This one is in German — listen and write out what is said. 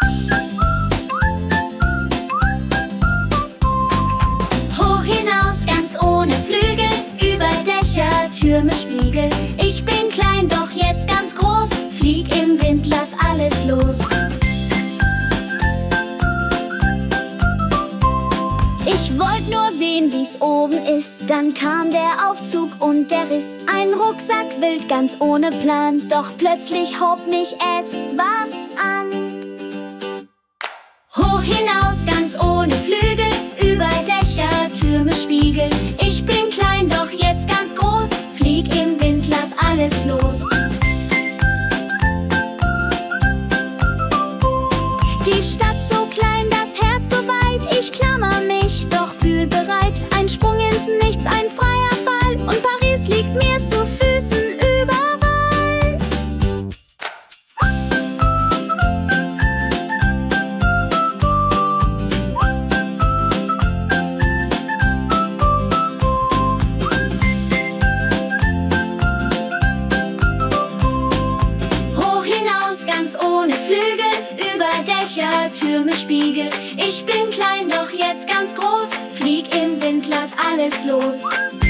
Hoch hinaus, ganz ohne Flügel, über Dächer, Türme, Spiegel. Ich bin klein, doch jetzt ganz groß, flieg im Wind, lass alles los. Ich wollt nur sehen, wie's oben ist, dann kam der Aufzug und der Riss. Ein Rucksack wild, ganz ohne Plan, doch plötzlich hob mich etwas an. Hoch hinaus, ganz ohne Flügel, über Dächer, Türme, Spiegel. Ich bin klein, doch jetzt ganz groß, flieg im Wind, lass alles los. Die Stadt so klein, das Herz so weit, ich klammer mich, doch fühl bereit. Ein Sprung ins Nichts, ein freier Fall, und Paris liegt mir zu Füßen überall. Hoch hinaus, ganz ohne Flügel, über Dächer, Türme, Spiegel. Ich bin klein, doch jetzt ganz groß, flieg im Wind, lass alles los.